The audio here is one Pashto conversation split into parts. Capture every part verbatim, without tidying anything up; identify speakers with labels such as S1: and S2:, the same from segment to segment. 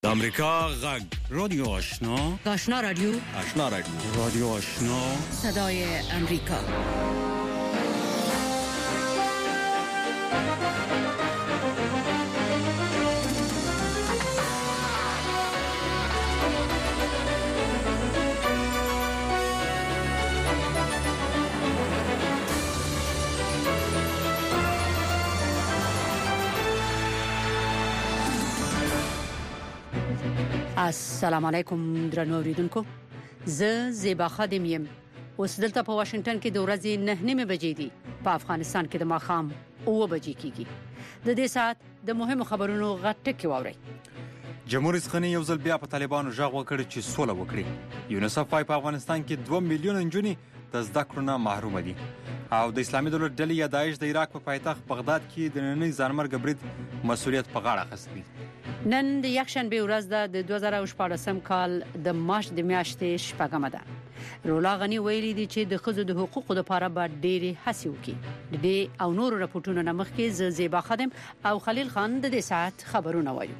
S1: د امریکا غږ رادیو آشنا
S2: آشنا رادیو
S1: آشنا رادیو رادیو آشنا
S2: صدای امریکا. السلام علیکم درنو اوریدونکو، زه زیبا خادم یم. اوس دلته په واشنگټن کې د ورځې نه نیمه بجې دي. په افغانستان کې د ماښام اوه بجې کېږي. د دې سات د مهمو خبرونو غټکې واورئ.
S3: جمهور رئیس غنی یو ځل بیا په طالبانو ژغ وکړ چې سوله وکړي. یونیسف وايي په افغانستان کې دوه میلیونه نجونې د زده کړو نه محروم دي. او د اسلامي دولت ډلې یا داعش د عراق په پایتخت بغداد کې د نننۍ ځانمرګ برید مسؤلیت په غاړه اخیستی.
S2: نن د یکشنبه ورځ ده د دوه زره شپږم کال د مارچ د میاشتې شپږمه ده. رولا غنی ویلي دي چې د ښځو د حقوقو لپاره به ډېرې هڅې وکړي. د دې او نورو راپورټونو نه مخکې ز زیبا خادم او خلیل خان د دې ساعت خبرونه وایو.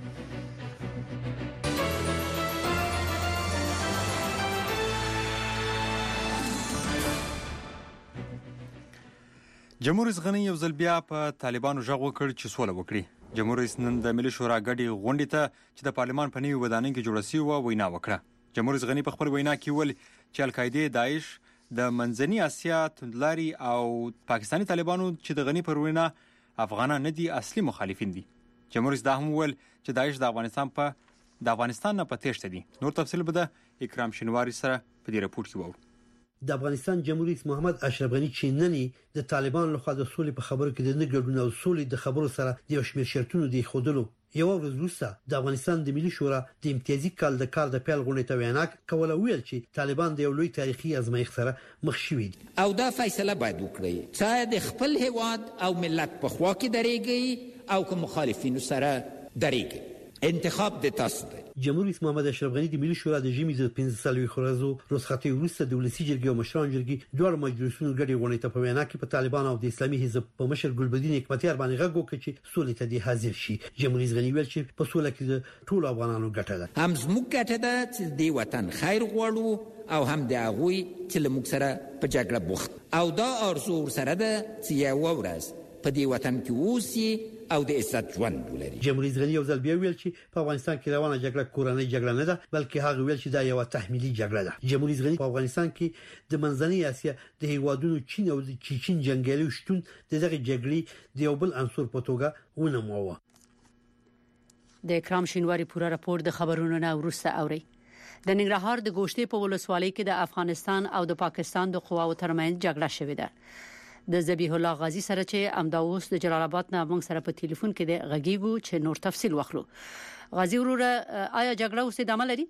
S3: جمهور رئیس غنی یو ځل بیا په طالبانو ژغ وکړ چې سوله وکړي. جمهور رئیس نن د ملي شورا غړي غونډې ته چې د پارلمان په نوي ودانۍ کې جوړه شوې و وینا وکړه. جمهور رئیس غنی په خپل وینا کې ویل چې القاعده، داعش، د منځنۍ اسیا توندلاري او پاکستاني طالبانو چې د غنی پر وینا افغانان نه دي اصلي مخالفین دي. جمهور رئیس دا هم ویل چې داعش د افغانستان په د افغانستان نه په تېښته دي. نور تفصیل به د اکرام شینواری سره په دې راپور کې وو.
S4: د افغانستان جمهور رئیس محمد اشرف غنی چې نننی د طالبانو لخوا د سولې په خبرو کې د نه ګډون او سولې د خبرو سره د یو شمېر شرطونو دی خودلو یو ورځ وروسته د افغانستان د ملي شورا د امتیازي کال د کار د پیل غونډې ته وینا کوله. ویل چې طالبان د یو لوی تاریخي ازمایښت سره مخ شوي دي
S5: او دا فیصله باید وکړي چې د خپل هیواد او ملت په خوا کې درېږي او که مخالفینو سره درېږي. انتخاب د تاسو دی.
S4: جمهور رئیس محمد اشرف غنی د ملي شورا د ژمي د پنځه سالوي خورزو رخصتي وروسته د ولسی جرګې او مشران جرګې دوه مجلسونو غړي غونډې ته په وینا کې په طالبان او د اسلامي حزب په مشر ګلبدین حکمتیار باندې غږ وکړ چې سولې ته دې حاضر شي. جمهور رئیس غنی ویل چې په سولې کې د ټولو افغانانو ګټه ده.
S5: هم زموږ ګټه ده چې د وطن خیر غواړو او هم د هغوی چې له موږ سره په جګړه بوخت او دا ارزو سره ده چې یو ورځ په دې وطن کې اوسي او د عزت ژوند ولري.
S4: جمهور رئیس غنی یو ځل بیا ویل چې په افغانستان کې روانه جګړه کورنۍ جګړه نه ده، بلکې هغه ویل چې دا یو تحمیلي جګړه ده. جمهور رئیس غنی په افغانستان کې د منځنۍ اسیا د هیوادونو چین او د چین جنگیالي شتون د دغه جګړې د یو بل عنصر په توګه ونموه.
S2: د اکرام شینواری پورا راپور د خبرونو نه ورسته اوري. د ننګرهار د ګوشتې په ولسوالۍ کې د افغانستان او د پاکستان د قواو ترمنځ جګړه شوې ده. د ذبیح الله غازی سره چې امداوس د جلال آباد نه موږ سره په ټلیفون کې د غږیګو چې نور تفصیل واخلو. غازی وروره، آیا جګړه اوس ادامه لري؟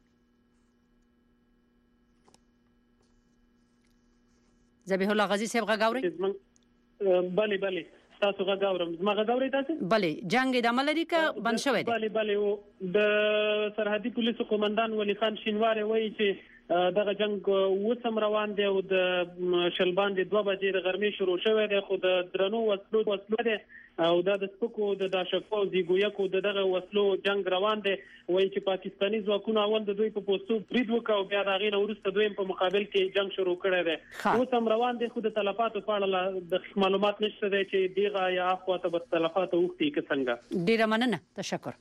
S2: ذبیح الله غازی صاحب غږاوري؟
S6: بله بله تاسو غږاورم. زما غږاوري تاسو؟ بله.
S2: جنگ ادامه لري که بند شوی دی؟
S6: بله بله. د سرحدي پولیسو قومندان ولی خان شینواری وایي چې دغه جنگ وسم روان دی او د شلبان د دوه بجې د غرمې شروع شوی دی، خو د درنو وسلو وسلو دی او دا د سپکو د داشکو او دیګویکو د دغه وسلو جنگ روان دی. وایي چې پاکستاني ځواکونه اول د دوی په پوسټو برید وکړ او بیا د هغې نه وروسته دوی په مقابل کې جنگ شروع کړی دی. وسم روان دی، خو د تلفاتو په اړه د معلومات نشته دی چې دغه یا اخواته به تلفات اوښتي که څنګه.
S2: ډیره مننه، تشکر.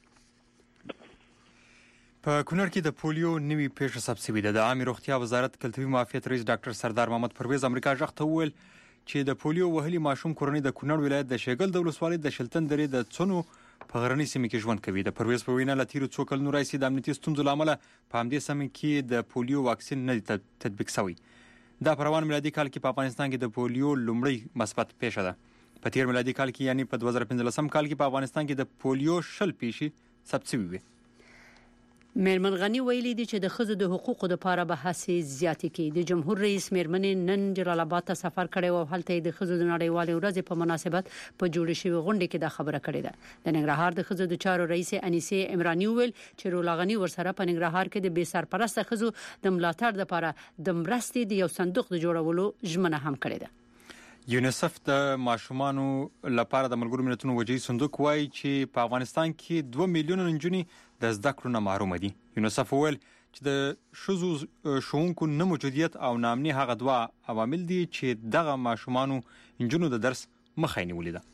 S3: په کونړ کې د پولیو نوې پیښه ثبت شوې ده. د عامه روغتیا وزارت کلتوري معافیت رئیس ډاکټر سردار محمد پرویز امریکا ژغ ته وویل چې د پولیو وهلي ماشوم کورنۍ د کونړ ولایت د شیګل د ولسوالۍ د شلتن درې د څنو په غرنۍ سیمه کې ژوند کوي. د پرویز په وینا له تیرو څو کلونو راهیسې د امنیتي ستونزو له امله په همدې سیمه کې د پولیو واکسین نه دی تطبیق شوی. دا په روان میلادي کال کې په افغانستان کې د پولیو لومړی مثبت پیښه ده. په تیر میلادي کال کې یعنی په دوه زره پنځلسم کال کې په افغانستان کې د پولیو شل پیښې ثبت شوې وې.
S2: میرمن غنی ویلي دي چې د ښځو د حقوقو لپاره به هڅې زیاتې کړي. د جمهور رئیس میرمن نن جلال آباد ته سفر کړی او هلته د ښځو د نړیوالې ورځې په مناسبت په جوړې شوې غونډې کې دا خبره کړې ده. د ننګرهار د ښځو د چارو رئیس انیسه عمرانی ویل چې رولا غنی ورسره په ننګرهار کې د بې سرپرسته ښځو د ملاتړ لپاره د مرستې د یو صندوق د جوړولو ژمنه هم کړې ده.
S3: یونیسف د ماشومانو لپاره د ملګرو ملتونو وجهي صندوق وایي چې په افغانستان کې دوه میلیونه نجونې د زده کړو نه محروم دي. یونیسف وویل چې د ښځو ښوونکو نه موجودیت او ناامني هغه دوه عوامل دي چې دغه ماشومانو نجونو د درس مخه نیولې ده.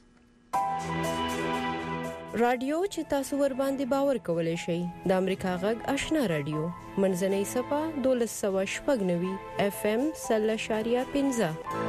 S7: رادیو چې تاسو ور باندې باور کولای شئ د امریکا غږ آشنا رادیو منځنۍ صفه دولس سوه شپږ نوي اف ام سل اشاریه پنځه.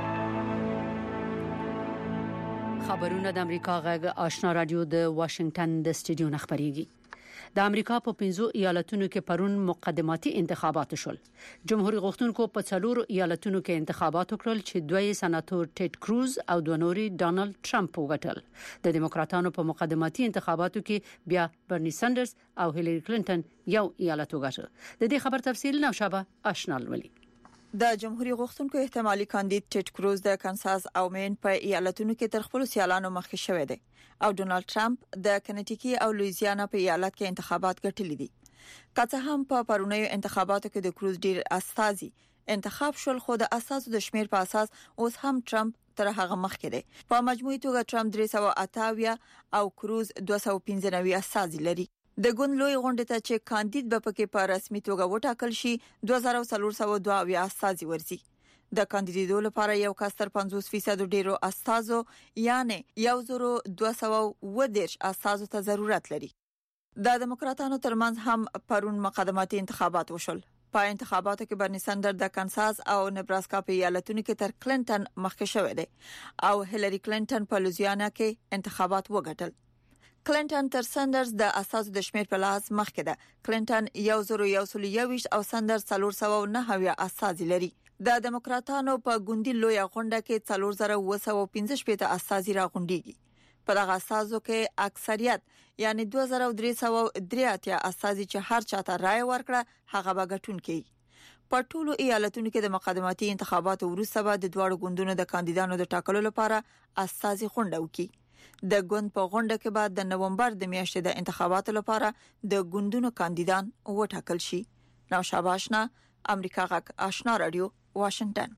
S2: خبرونه د امریکا غږ آشنا رادیو د واشنگټن د سټډیو نه خبريږي. د امریکا په پنځو ایالتونو کې پرون مقدماتي انتخابات شول. جمهوریت غوښتونکو په څلورو ایالتونو کې انتخابات وکړل چې دوی سناتور ټیډ کروز او دوه نوري ډانلډ ټرمپ وګټل. د دیموکراتانو په مقدماتي انتخاباتو کې بیا برني سندرز او هیلری کلینټن یو ایالت وګټل. د دې خبر تفصیل نوشابه آشنا ولي.
S8: د جمهوریت غوښتونکو احتمالي کاندید ټیډ کروز د کانساس او مین په ایالتونو کې تر خپل سیالانو مخکې شوی دی او ډونالد ټرمپ د کنټیکی او لویزیانا په ایالت کې انتخابات ګټلي دي. که څه هم په پرونیو انتخاباتو کې د کروز ډیر استازي انتخاب شول، خو د اساسو د شمیر په اساس اوس هم ټرمپ تر هغه مخکې دی. په مجموعي توګه ټرمپ درې سوه اته اویا او کروز دوه سوه پنځه نوي استازي لري. د ګوند لوی غونډه ته چې کاندید به پکې په رسمي توګه وټاکل شي دوه زره څلور سوه دوه اویا استازي ورسي. د کاندیدو لپاره یو کس تر پنځوس فیصد ډیرو استازو یعنی یو زره دوه سوه اووه دېرش استازو ته ضرورت لري. د دیموکراتانو ترمنځ هم پرون مقدماتي انتخابات وشول. په انتخاباتو کې برني سندر د کانساس او نبراسکا په ایالتونو کې تر کلینټن مخکې شوی دی او هیلری کلینټن په لوزیانا کې انتخابات وګټل. کلینټن تر سندرز د اساس د شمیر په لاس مخکې ده. کلینټن یو زره یو سل یوویشت او سندرز څلور سوه نهه اویا استازي لري. د دیموکراتانو په ګوندي لوی غونډه کې څلور زره اوه سوه پنځه شپږ استازي راغونډيږي. په دغه اساسو کې اکثریت یعنی دوه زره درې سوه درې اتیا استازي چې هر چاته رائے ورکړه هغه به ګټونکي. په ټولو ایالتونو کې د مقدماتي انتخاباتو وروسته به د دوه ګوندونو د کاندیدانو د ټاکلو لپاره استازي غونډه وکړي. د ګوند په غونډه کې بعد د نومبر د میاشتې د انتخاباتو لپاره د ګوندونو کاندیدان وټاکل شي. نوشابه آشنا، امریکا غږ آشنا رادیو، واشنگټن.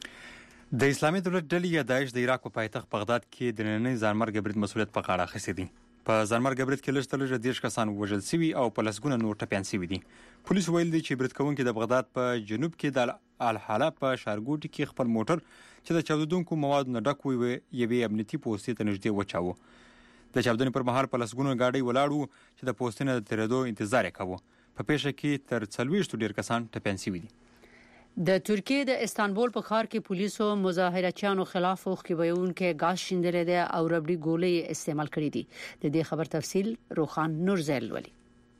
S3: د اسلامي دولت ډلې یا داعش د عراق په پایتخت بغداد کې د نننۍ ځانمرګ برید مسؤلیت په غاړه اخیستی دي. په ځانمرګ برید کې لږ تر لږه دېرش کسان وژل شوي او په لسګونه نور ټپیان شوي دي. پولیس ویل دي چې برید کوونکي د بغداد په جنوب کې د الحاله په ښارګوټي کې خپل موټر چې د چاودونکو موادو نه ډک وي یوې امنیتي پوستې ته نږدې وچاوه. د چاودنې پر مهال په لسګونو ګاډۍ ولاړ وو چې د پوستې نه د تېرېدو انتظار یې کاوه. په پیښه کې تر څلوېښتو ډېر کسان ټپیان شوي دي.
S2: د ترکیې د استانبول په ښار کې پولیسو مظاهرچیانو خلاف اوښکې ویونکي غاز شیندلې ده او ربړي ګولۍ استعمال کړې دي. د دې خبر تفصیل روخان نورزل ولي.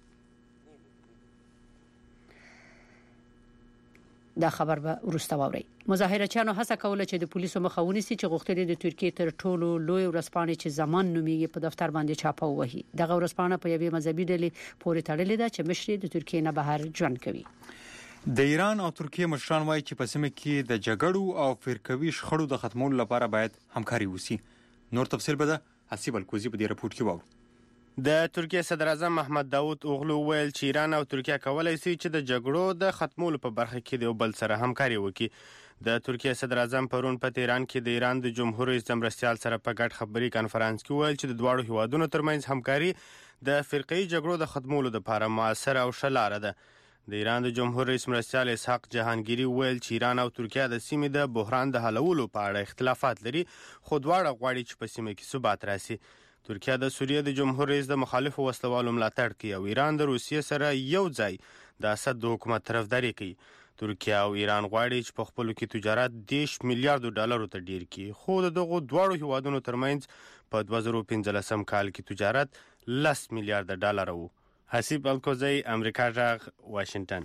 S2: دا خبر به ورسته ووري. مظاهرچیانو هڅه کوله چې د پولیسو مخه ونیسي چې غوښتل د ترکیې تر ټولو لوی ورځپاڼې چې زمان نومیږي په دفتر باندې چاپه وهي. دغه ورځپاڼه په یوې مذهبي ډلې پورې تړلې ده چې مشري د ترکیې نه بهر ژوند کوي.
S3: د ایران او ترکیې مشران وایي چې په سیمه کې د جګړو او فرقوي شخړو د ختمولو لپاره باید همکاري وشي. نور تفصیل به د حسیب الکوزي په دې رپورت کې وو.
S9: د ترکیه صدر اعظم محمد داوود اوغلو ویل چې ایران او ترکیه کولای شي چې د جګړو د ختمولو په برخه کې د یو بل سره همکاري وکړي. د ترکیه صدر اعظم پرون په تهران کې د ایران د جمهور رئیس مرستیال سره په ګډ خبري کانفرنس کې ویل چې د دواړو هیوادونو ترمنځ همکاري د فرقوي جګړو د ختمولو لپاره موثر او ښه لاره ده. د ایران د جمهور رئیس مرستیال اسحاق جهانگیری ویل چې ایران او ترکیه د سیمې د بحران د حلولو په اړه اختلافات لري، خو دواړه غواړي چې په سیمه کې ثبات راشي. ترکیه د سوریه د جمهور رئیس د مخالفو وسلوالو ملاتړ کوي او ایران د روسیې سره یو ځای د اسد د حکومت طرفداري کوي. ترکیه او ایران غواړي چې په خپلو کې تجارت دېرش میلیارډو ډالرو ته ډیر کړي، خو د دغو دواړو هیوادونو ترمنځ په دوه زره پنځلسم کال کې تجارت لس میلیارډ ډالر وو. حسیب الکوزی، امریکا غږ، واشنگټن.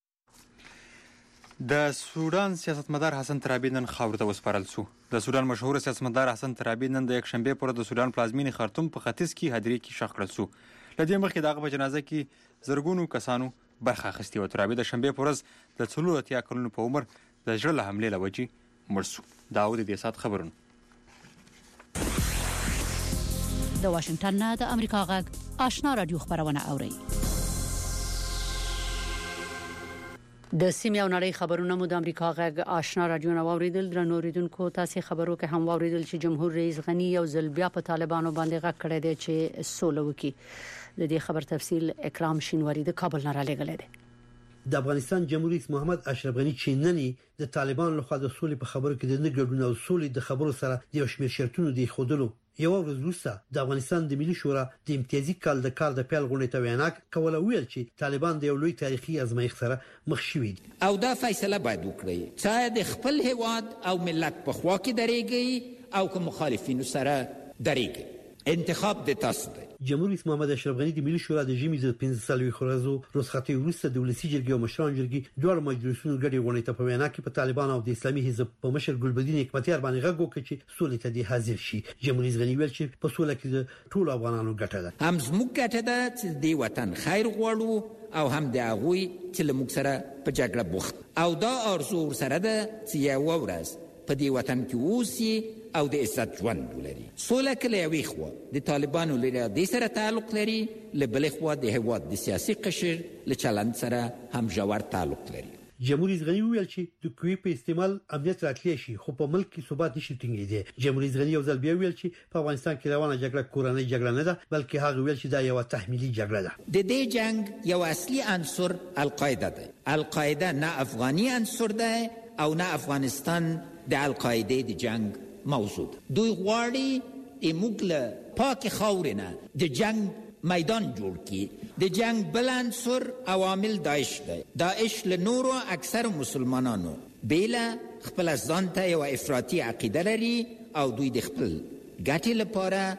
S3: د سودان سیاستمدار حسن ترابی نن خاورې ته وسپارل شو. د سودان مشهور سیاستمدار حسن ترابی نن د یکشنبه پر د سودان پلازمینې خرطوم په ختیځ کې هدیرې کې ښخ کړل شو. لدې مخکې دغه په جنازه کې زرګونو کسانو برخه اخیستې و. ترابی د شنبه پر ورځ د څلور اتیا کلونو په عمر د زړه له حملې له وجې مړ شو. دا و د دې سات خبرونه.
S2: د واشنگټن نه د امریکا غږ آشنا رادیو خبرونه اوري. د سیمې او نړۍ خبرونه مو د امریکا غږ آشنا رادیو نو اوریدل درنو اوریدونکو تاسو خبرو کې هم اوریدل چې جمهور رئیس غنی یو ځل بیا په طالبانو باندې غږ کړی دی چې سوله وکړي. د دې خبر تفصیل اکرام شینواری د کابل نه را لګلې ده.
S4: د افغانستان جمهور رئیس محمد اشرف غنی چې نننی د طالبان لخوا د سولې په خبرو کې د نه ګډون او سولې د خبرو سره د یو شمېر شرطونو دی خودلو یو ورځ وروسته د افغانستان د ملي شورا د امتیازي کال د کار د پیل غونډې ته وینا کوله ویل چې طالبان د یو لوی تاریخي ازمایښت سره مخ شوي دي
S5: او دا فیصله باید وکړي چې د خپل هیواد او ملت په خوا کې درېږي او که مخالفینو سره درېږي. انتخاب د تاسو دی.
S4: جمهور رئیس محمد اشرف غنی د ملي شورا د ژمي د پنځه سالوي خورازو رخصتي وروسته د ولسی جرګې او مشران جرګې دوه مجلسونو ګډي غونډې ته په وینا کې په طالبان او د اسلامي حزب په مشر ګلبدین حکمتیار باندې غږ وکړ چې سولې ته د حاضر شي. جمهور رئیس غنی ویل چې په سولې کې د ټولو افغانانو ګټه ده.
S5: هم زموږ ګټه ده چې د وطن خیر غواړو او هم د هغوی چې له موږ سره په جګړه بوخت او دا آرزو ورسره ده چې یوه ورځ په دې وطن کې اوسي او د عزت ژوند ولري. سوله که له یوې خوا د طالبانو له ارادې سره تعلق لري، له بلې خوا د هېواد د سیاسي قشر له چلند سره هم ژور تعلق لري.
S4: جمهور رئیس غنی ویل چې د کوی په استعمال امنیت راتلی شي خو په ملک کې ثبات نشي ټینګېدی. جمهور رئیس غنی یو ځل بیا ویل چې په افغانستان کې روانه جګړه کورنۍ جګړه نه ده بلکې هغه ویل چې دا یو تحمیلي جګړه ده.
S5: د دې جنگ یو اصلي عنصر القاعده ده. القاعده نه افغاني عنصر ده او نه افغانستان د القاعده د جنگ موضوع ده. دوی غواړي موږ له پاک خاورې نه د جنگ میدان جوړ کی. د جنگ بل عنصر عوامل داعش ده. داعش له نورو اکثر مسلمانانو بیله خپل ځان ته یو افراطي عقیده لري او دوی د خپل ګټې لپاره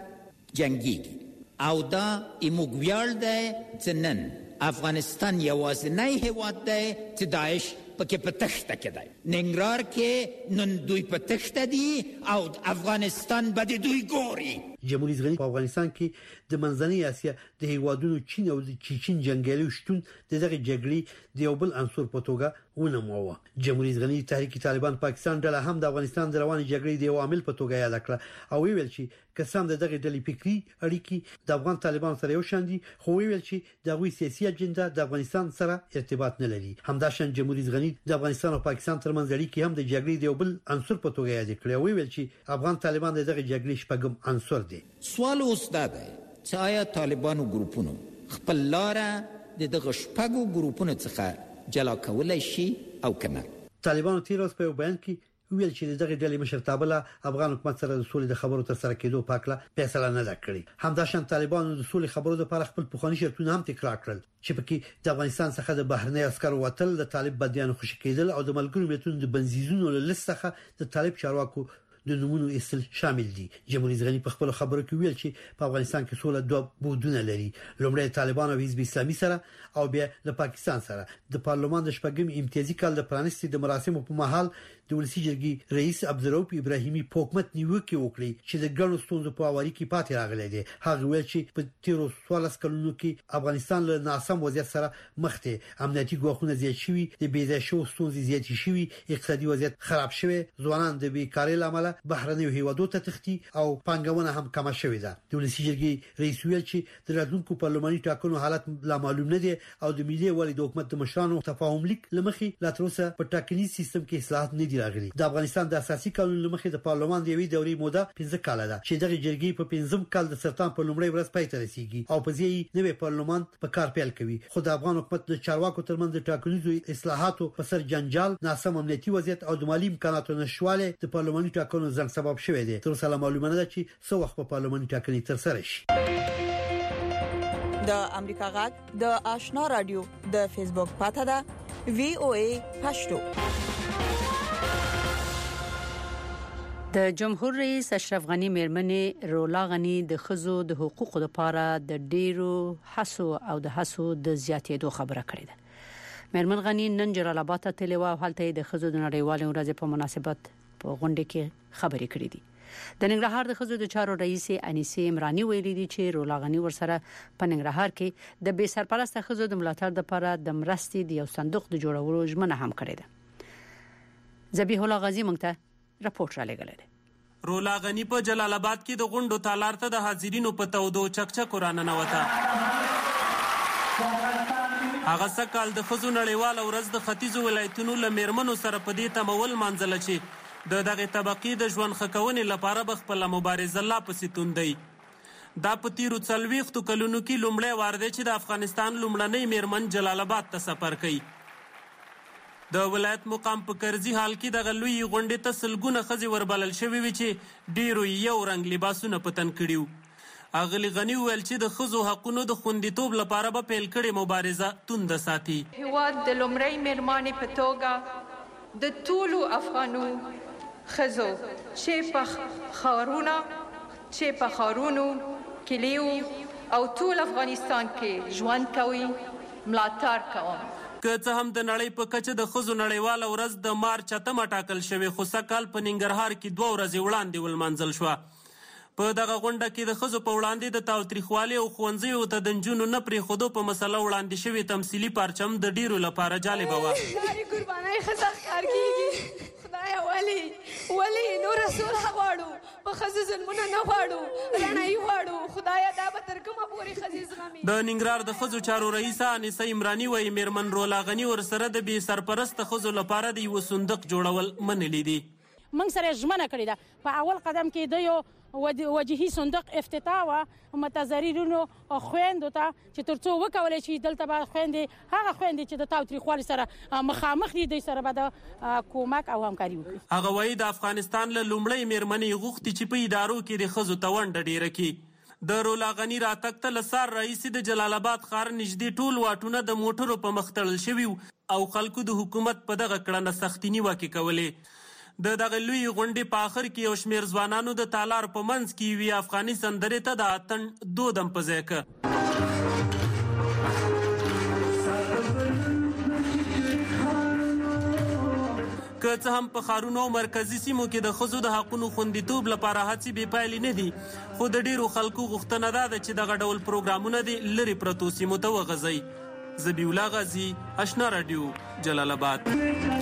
S5: جنگيږي او دا موږ ویاړ ده چې نن افغانستان یوازینی هیواد ده چې داعش پکې په تخته کې دی. ننګرهار کې نن دوی په تخته دي او افغانستان به د دوی ګوري.
S4: جمهور رئیس غنی په افغانستان کې د منځنۍ اسیا د هیوادونو چین او د چین جنگیالي شتون د دغه جګړې د یو بل عنصر په توګه ونموه. جمهور رئیس غنی تحریک طالبان پاکستان ډله هم د افغانستان د رواني جګړې د یو عامل په توګه یاد کړه او ویل چې قسم د دغه ډلې فکری اړیکې د افغان طالبان سره یو شان دي خو ویل چې دغه سیاسي اجنډا د افغانستان سره ارتباط نه لري. همداشان جمهور رئیس غنی د افغانستان او پاکستان ترمنځ اړیکې هم د جګړې د یو بل عنصر په توګه یاد کړې او ویل چې افغان طالبان د دغه جګړې شپږم عنصر دي.
S5: سوال اوس دا دی چې آیا طالبانو ګروپونو خپل لاره د دغه شپږو ګروپونو څخه جلا کولای شي او کنه؟
S4: طالبانو تیر اوس په بیان کې ویل چې دغه ډلې مشرتابه له افغان حکومت سره د سولې د خبرو تر سره کېدو پاکله فیصله نه کړې. همداشان طالبانو د سولې خبرو لپاره خپل پخوانی شرطونه هم تکرار کړل چې پکې د افغانستان څخه د بهرنی عسکرو وتل، د طالب بدیانو خوشی کېدل او د ملګرو ملتونو د بنزینونو له لست څخه د طالب چارواکو د نمونو اصل شامل دي. جمهور رئیس غنی په خپل خبرو کې ویل چې په افغانستان کې سوله دوه بودونه لري. لومړی طالبان او حزب اسلامي سره او بیا له پاکستان سره. د پارلمان د شپږم امتیازي کال د پرانیستي د مراسمو په مهال د ولسی جرګې رئیس عبدالرؤف ابراهیمي په حکومت نیوکه وکړي چې د ګڼو ستونزو په اړه کې پاتې راغلي دي. هغه ویل چې په تیرو څوارلس کلونو کې افغانستان له ناسم وضعیت سره مخ دی. امنیتي ګواښونه زیات شوي، د بېځایه شو ستونزې زیات شوي، اقتصادي وضعیت خراب شوی، ځوانان د بیکارۍ لامل بهرنیو هیوادو ته تختی او پانګونه هم کمه شوې ده. د ولسی جرګې رئیس ویل چې د راتلونکو پارلماني ټاکنو حالت لا معلوم نه دي او د ملي والي د حکومت د مشرانو تفاهم لیک لمخې لا تر اوسه په ټاکنیز سیستم کې اصلاحات نه دي راغلي. د افغانستان د اساسي قانون لمخې د پارلمان د یوې دورې موده پنځه کاله ده چې دغه جرګې په پنځم کال د سرطان په لومړۍ ورځ پای ته رسیدي او په ځای نوې پارلمان په کار پیل کوي. خو د افغان حکومت د چارواکو ترمنځ د ټاکنیزو اصلاحاتو په سر جنجال، ناسم امنیتي وضعیت او د مالی امکاناتو نشواله د پارلماني ټاکنو ځنډ سبب شوی دی. تر اوسه معلومه نه ده چې څو وخت په پارلماني ټاکنې تر سره شي.
S8: د امریکا غږ د آشنا رادیو د فیسبوک پاته ده وی او ای پښتو.
S2: د جمهور رئیس اشرف غنی میرمنې رولا غنی د خزو د حقوقو لپاره د ډیرو حسو او د حسو د زیاتېدو خبره کړې ده. میرمن غنی نن جلال آباد ته تللی و او هلته د خزو د نړیوال ورځې په مناسبت په غونډه کې خبرې کړې دي. د ننګرهار د خزو د چارو رئیس انیسه عمرانی ویلي دي چې رولا غنی ورسره په ننګرهار کې د بې سرپرست خزو د ملاتړ لپاره د مرستې د یو صندوق د جوړولو ژمنه هم کړې ده. ذبیح الله غازی مونږ ته راپورټ را لګلې ده.
S10: رولا غنی په جلال آباد کې د غونډو تالار ته د حاضرینو په تودو چکچک ورانه نوته. هغه سکهال د ښځو نړیواله ورځ د ختیځو ولایتونو له میرمنو سره په دې تمول منځله چې د دغې طبقې د ژوند ښه کونې لپاره به خپله مبارزه لا پسې توندوي. دا په تیرو څلوېښتو کلونو کې لومړی وار دی چې د افغانستان لومړنۍ میرمن جلال آباد ته سفر کوي. د ولایت مقام په کرزي حال کې دغه لویې غونډې ته سلګونه ښځې وربلل شوې وې چې ډېرو یو رنګ لباسونه په تن کړي وو. اغلی غنی ویل چې د ښځو حقونو د خوندیتوب لپاره به پیل کړې مبارزه تونده ساتي.
S11: هېواد د لومړۍ میرمنې په توګه د ټولو افغانو ښځو چې په ښارونو چې په ښارونو کلیو او ټول افغانستان کې ژوند کوي ملاتړ کوم.
S10: که څه هم د نړۍ په کچه د ښځو نړیواله ورځ د مارچ اتمه ټاکل شوې، خو سږکال په ننګرهار کې دوه ورځې وړاندې ولمانځل شوه. په دغه غونډه کې د ښځو په وړاندې د تاوتریخوالي او ښوونځیو ته د نجونو نه پرېښودو په مسله وړاندې شوې تمثیلي پرچم د ډیرو لپاره جالبه وه.
S11: لارې قربانۍ ښځه ښکار کېږي. خدایه ولې ولې نوره سوله غواړو، په ښځو ظلمونه نه غواړو، رڼایي غواړو. خدایه دا به تر کومه پورې ښځې زغمي.
S10: د ننګرهار د ښځو چارو رئیسه انیسه عمراني وایي میرمن رولا غني ورسره د بې سرپرسته ښځو لپاره د یوه صندوق جوړول منلي دي.
S12: موږ سره ژمنه کړې ده په اول قدم کې د یو وجهي صندوق افتتاح وه متضررینو خویندو ته چې تر څو وکولی شي دلته به خویندې هغه خویندې چې د تاوتریخوالي سره مخامخ دي دوی سره به د کومک او همکاري وکړي.
S10: هغه وایي د افغانستان له لومړۍ میرمنې غوښتي چې په ادارو کې د ښځو ته ونډه ډېره کړي. د رولا غني راتګ ته له سار راهیسې د جلال آباد ښار نږدې ټول واټونه د موټرو په مخ تړل شوي او خلکو د حکومت په دغه کړنه سختي نیوکې کولې. د دغه لوی غونډې په آخر کې یو شمېر ځوانانو د تالار په منځ کې یوې افغاني سندرې ته د اتڼ دود هم په ځای که. که څه هم په ښارونو او مرکزي سیمو کې د ښځو د حقونو خوندیتوب لپاره هڅې بې پایلې نه دي، خو د ډېرو خلکو غوښتنه دا ده چې دغه ډول پروګرامونه دې لرې پرتو سیمو ته وغځوي. ذبیح الله غازي، اشنا راډیو، جلال آباد.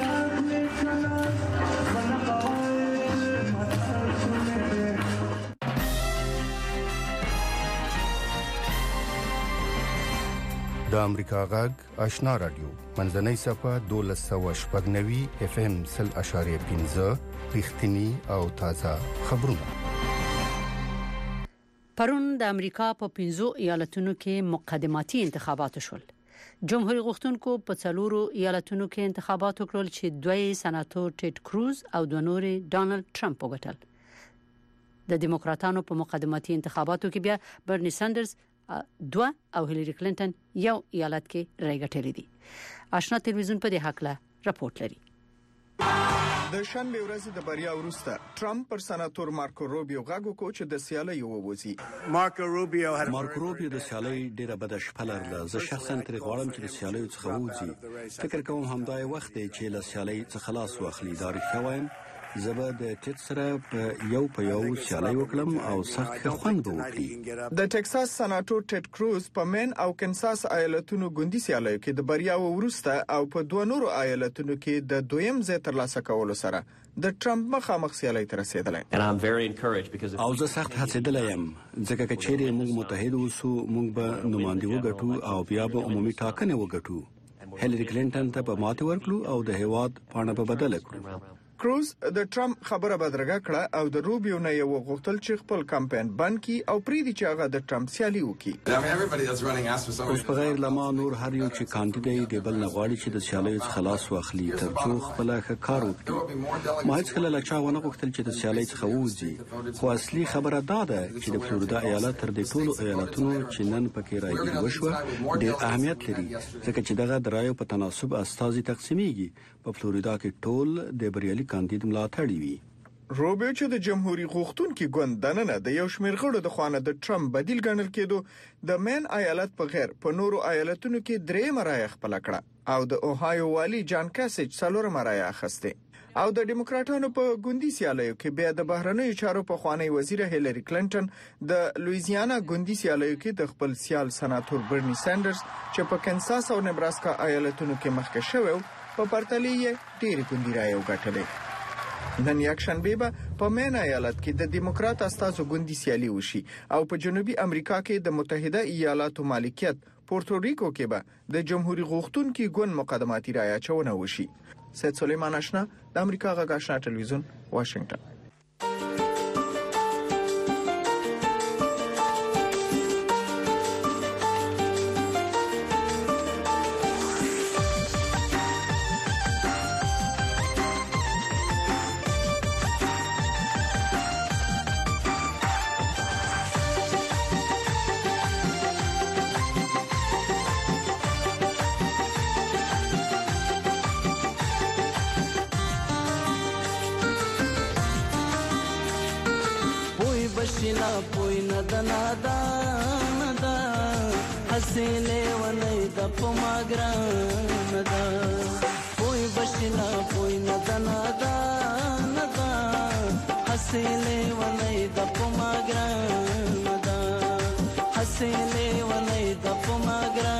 S13: د امریکا غږ آشنا رادیو منځنۍ صفه دولس سوه شپږ نوي اف ام سل اشاریه پنځه رښتینی او تازه خبرونه.
S2: پرون د امریکا په پنځو ایالتونو کې مقدماتي انتخابات شول. جمهوریت غوښتونکو په څلورو ایالتونو کې انتخابات وکړل چې دوی سناتور ټیډ کروز او دوه نور ډانلډ ټرمپ وګټل. د دیموکراتانو په مقدماتي انتخاباتو کې بیا برني ساندرز دوه او هیلری کلینټن یو ایالت کې رای ګټلې دي. آشنا تلویزیون په دې حق له راپورټ لري.
S14: د شنبه ورځ د بریا وروسته ټرمپ پر سناتور مارکو روبیو غږ وکړ چې د سیالۍ ووځي.
S15: مارکو روبیو مارکو روبیو د سیالۍ ډیره بده شپه لرله. زه شخصا ترې غواړم چې د سیالۍ څخه ووځي. فکر کوم همدا وخت دی چې له سیالۍ څخه خلاص واخلي. دا رښتیا وایم، زه به د ټیټ سره په یو په یو سیالۍ وکړم او سخت ښه خوند به وکړي.
S14: د ټکساس سناتور ټیډ کروز په مین او کنساس ایالتونو ګوندي سیالیو کې د بریا وروسته او په دوه نورو ایالتونو کې د دویم ځای ترلاسه کولو سره د ټرمپ مخامخ سیالۍ ته رسیدلی.
S15: او زه سخت هڅېدلی یم ځکه که چیرې موږ متحد اوسو موږ به نمایندګي وګټو او بیا به عمومي ټاکنې وګټو. هیلری کلینټن ته به ماتې ورکړو او د هیواد پاڼه به بدله کړو.
S14: کروز د ټرمپ خبره بدرګه کړه او د روبیو نه یو غوښتل چې خپل کمپاین بند کړي او پریدي چې هغه د ټرمپ سیالي وکړي.
S15: اوس په غیر لما نور هر یو چې کاندیدای دی بل نه غواړي چې د سیالۍ څخه خلاص واخلي ترڅو خپل ښه کار وکړي. ما هیڅ کله لا چا ونه غوښتل چې د سیالۍ څخه ووځي، خو اصلي خبره دا ده چې د فلوریدا ایالت تر دې ټولو ایالتونو چې نن پکې راګیر وشوه ډېر اهمیت لري ځکه چې دغه د رایو په تناسب استازي تقسیمیږي. په فلوریدا کې ټول د بریالي کاندید ملاتړي وي.
S14: روبیو چې د جمهوریت غوښتونکو ګوند دننه د یو شمېر غړو د خوانه د ټرمپ بدیل ګڼل کېدو د مین ایالت په غیر په نورو ایالتونو کې درې مرای خپل کړه او د اوهایو والی جان کاسج څلور مرای اخسته. او د دیموکراتانو په ګوندي سیالیو کې بیا د بهرنیو چارو په خوانی وزیر هیلری کلینټن د لویزیانا ګوندي سیالیو کې د خپل سیال سناتور برني ساندرز چې په کنساس او نبراسکا ایالتونو کې مخکې شوی په پرتلې ډېری ګوندي راي وګټلې. نن یک شنبه به په مین ایالت کې د دیموکرات استازو ګوندي سیالي وشي او په جنوبي امریکا کې د متحده ایالاتو مالکیت پورتوریکو کې به د جمهوریت غوښتونکو ګوند مقدماتي رایه چونه وشي. سید سلیمان آشنا د امریکا غږ آشنا ټلویزیون واشنگټن.
S16: بشلا پوی ندنا دا ندا حسیلے ونی د پماګرا ندا پوی بشلا پوی ندنا دا ندا حسیلے ونی د پماګرا ندا حسیلے ونی د پماګرا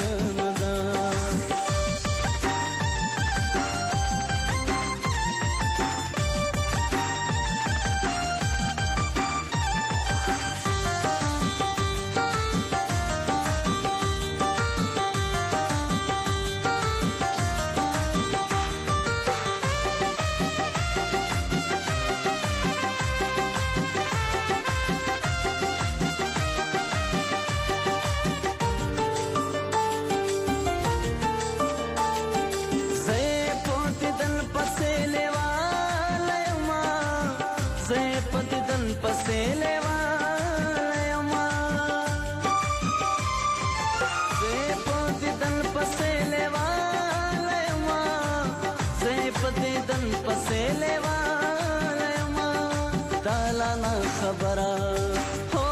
S16: خبره هو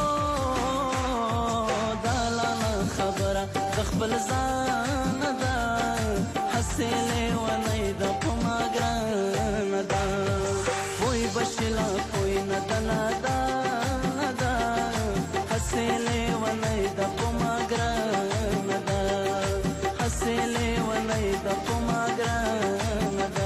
S16: دلاله خبره خپل ځان دا حسله ونی د پماګران دا وای بشلا کوئی ندنا دا دا حسله ونی د پماګران دا حسله ونی د پماګران دا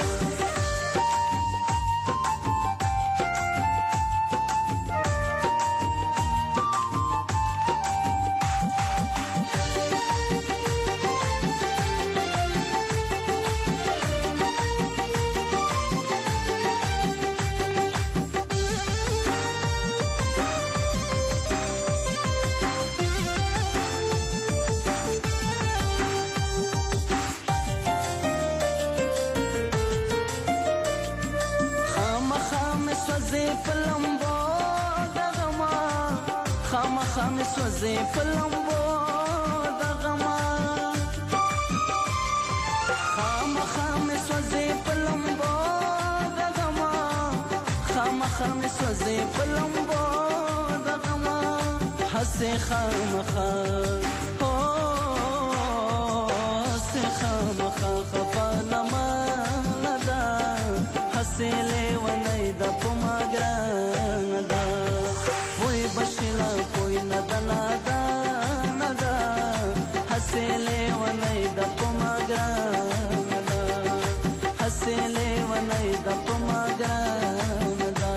S16: سوزي فلمبو دغما خام خام سوزي فلمبو دغما خام خام سوزي فلمبو دغما حسي خام خام هو حسي خام خام خفانا ما ندا حسي لي وني د پماګران دا وای بشلا کوئی ندنا دا ندا حسله ونی د پماګران دا حسله ونی د پماګران دا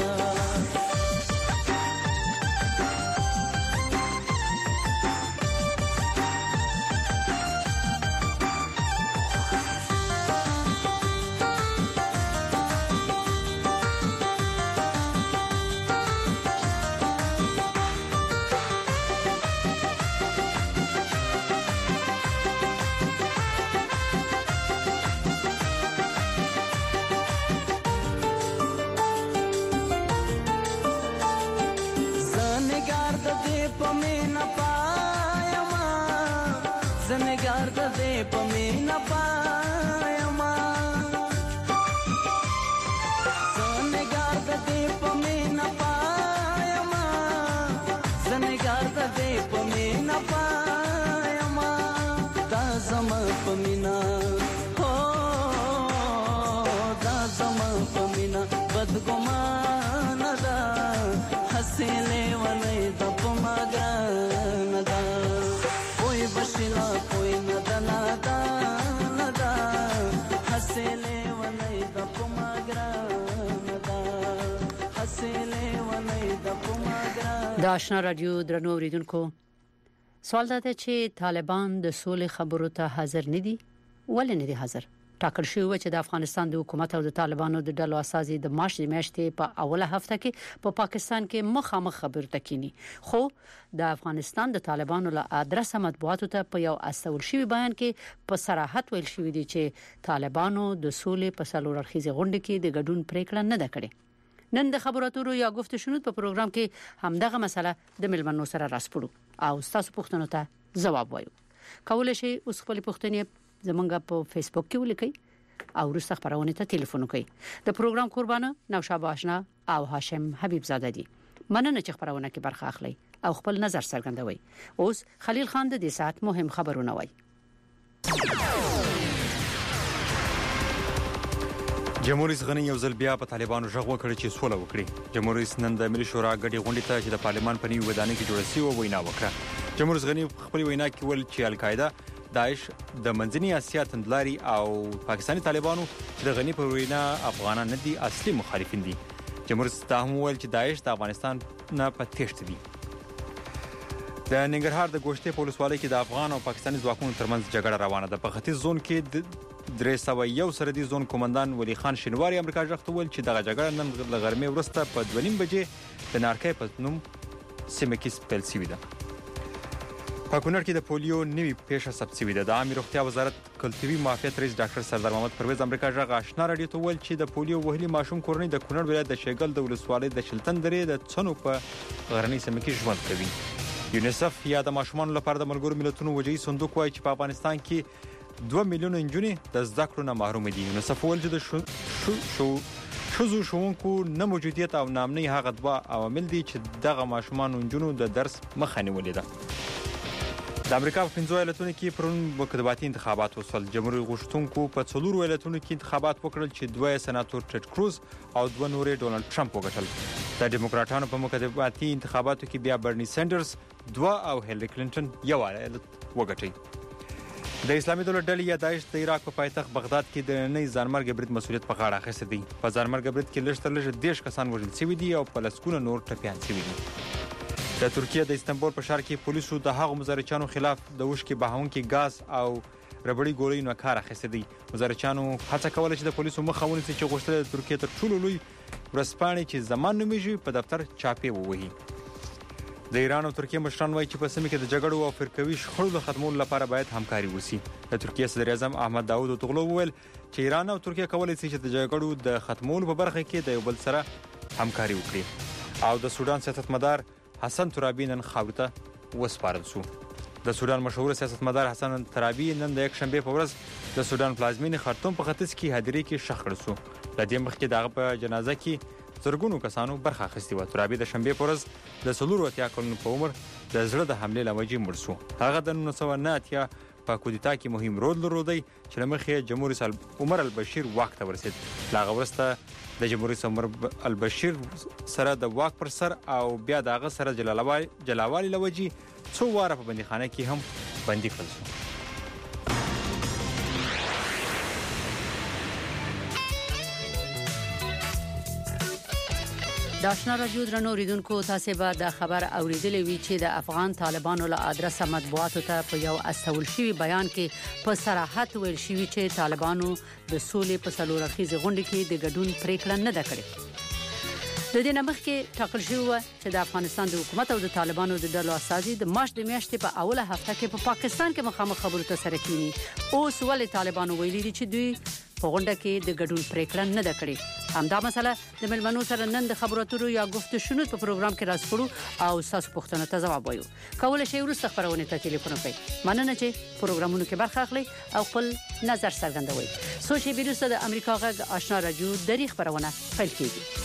S16: پمینا پایما زنګار د دې پمینا پایما زنګار د دې پمینا پایما دا زما پمینا هو دا زما پمینا بدګمان دا حسله ونی د پماګران دا کوئی بشلا کوئی ندنا دا ندا حسله ونی د پماګران دا
S2: د آشنا رادیو درنو اوریدونکو سوال دا دی چې طالبان د سولې خبرو ته حاضر نه دي ولې نه دي حاضر ټاکل شوی چې د افغانستان د حکومت او د طالبانو د ډلو اساسي د مارچ د میاشتې په اوله هفته کې په پاکستان کې مخامخ خبرو تکینی خو د افغانستان د طالبانو له ادرسه مطبوعاتو ته په یو استول شوی بیان کې په صراحت ویل شوی دی چې طالبانو د سولې په سلور اړخیزه غونډه کې د ګډون پریکړه نه ده کړې نن د خبراتو یا گفت شنود په پروګرام کې همدغه مسله د ملمنو سره راسپړو او تاسو پوښتنو ته جواب وایو کولای شئ اوس خپل پوښتنې زمونږ په فیسبوک کې ولیکئ او وروسته خبرونه ته ټلیفون وکړئ د پروګرام قربانه نوشابه آشنا او هاشم حبیب زاده دي مننه چې خبرونه کې برخه اخلي او خپل نظر څرګندوي اوس خلیل خان د دې ساعت مهم خبرونه وایي
S3: جمهوریت غنی یو ځل بیا په طالبانو ژغ وکړ چې سوله وکړي جمهوریت نن د ملي شورا غړي غونډې ته چې د پارلمان په نیو ودانۍ کې جوړ شوی وینا وکړه جمهوریت غنی خپل وینا کې ول چې القاعده داعش د منځني اسیا تندلاري او پاکستاني طالبانو چې د غنی په وینا افغانان نه دي اصلي مخالفین دي جمهوریت دا هم ویل چې داعش د افغانستان نه په تېښته دي د ننګرهار د ګوشتې په ولسوالۍ کې د افغان او پاکستاني ځواکونو ترمنځ جګړه روانه ده په ختیځ زون کې درې سوه یو سرحدي زون کومندان ولی خان شینواری امریکا ژغ ول چې دغه جګړه نن له غرمې وروسته په دوه نیم بجې د نارکې په نوم سیمه کې پیل شوې ده په کونړ کې د پولیو نوي پیښه ثبت شوې ده د عامه روغتیا وزارت کلتوري معافیت رئیس ډاکټر سردار محمد پرویز امریکا ژغ آشنا رادیو ته ول چې د پولیو وهلي ماشوم کورنۍ د کونړ ولایت د شیګل د ولسوالۍ د شلتن درې د څنو په غرنۍ سیمه کې ژوند کوي یونیسف یا د ماشومان لپاره د ملګرو ملتونو وجهي صندوق وايي چې په افغانستان کې دوه میلیونه انجونې د زده کړو نه محروم دي یونیسف ول چې د شو شو شوزو شونکو نه موجودیت او نامنۍ هغه دوا عوامل دي چې دغه ماشومان انجونو د درس مخه نیولې ده د امریکا په پنځه ایالتونو کې پرون مقدماتي انتخابات وشول جمهوریت غوښتونکو په څلور ایالتونو کې انتخابات وکړل چې دوه سناتور ټیډ کروز او دوه نورې ډونالد ټرمپ وګټل د ډیموکراټانو په مقدماتي انتخاباتو کې بیا برني سانډرز دوه او هیلری کلینټن یو ایالت وګټي د اسلامي دولت ډلې یا داعش د عراق په پایتخت بغداد کې د نړۍ ځانمرګ برید مسولیت په غاړه اخیستی دی په ځانمرګ برید کې لږ تر لږه دیش کسان وژل شوي دي او په لسګونه نور ټپیان شوي دي د ترکیه د استنبول په ښار کې پولیسو د هغو مزارچانو خلاف د وشکې بهونکي غاز او ربړی ګولۍ نه کار اخیستی دی مزارچانو هڅه کوله چې د پولیسو مخه ونیسي چې غوښتل د ترکیه تر ټولو لوی ورځپاڼې چې زمان نومیږي په دفتر چاپې ووهي د ایران او ترکیه مشران وایي چې په سیمه کې د جګړو او فرقوي شخړو د ختمولو لپاره باید همکاري وشي د ترکیه صدر اعظم احمد داوود اوغلو وویل چې ایران او ترکیه کولای شي چې د جګړو د ختمولو په برخه کې د یو بل سره همکاري وکړي او د سودان سیاستمدار حسن ترابی نن خاورې ته وسپارل شو د سودان مشهور سیاستمدار حسن ترابی نن د یک شنبه په ورځ د سودان پلازمینې خرطوم په ختیځ کې هدیرې کې ښخ کړل شو د دې مخکې دغه په جنازه کې زرګونو کسانو برخه اخیستې و ترابی د شنبه په ورځ د څلور اتیا کلونو په عمر د زړه د حملې لامل مړ شو هغه د نولس سوه نه اتیا په کودتا کې مهم رول درلودی چې لمخې جمهوریت عمر البشیر واک ته ورسید لاغه ورسته د جمهوریت عمر البشیر سره د واک پر سر او بیا دغه سره جلالوالي جلاوالي لوجي څو واره په بندیخانه کې هم بندي کړل شو
S2: د آشنا رادیو درنو اوریدونکو تاسو به د خبر اوریدلې وی چې د افغان طالبانو له ادرسه مطبوعاتو ته په یو استول شوی بیان کې په صراحت ویل شوی چې طالبانو د سولې په سلور اړخیزه غونډه کې د ګډون پریکړه نه ده کړې د دې نمخ کې ټاکل شوی و چې د افغانستان د حکومت او د طالبانو د ډلو اساسي د مارچ د میاشتې په اوله هفته کې په پاکستان کې مخامخ خبرو ته سره کینی اوس ولې طالبانو ویلي دي چې دوی په غونډه کې د ګډون پریکړه نه ده کړې همدا مسله د ملمنو سره نن د خبراتو یا گفت شنود په پروګرام کې راځو او تاسو پوښتنه ته جواب وایو کولای شئ ورسته خبرونه ته ټلیفون وکړئ مننه چې پروګرامونو کې برخه اخلي او خپل نظر څرګندوي سوچي بیرسته د امریکا غږ آشنا رادیو د خبرونه پیل کیږي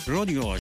S1: رادیو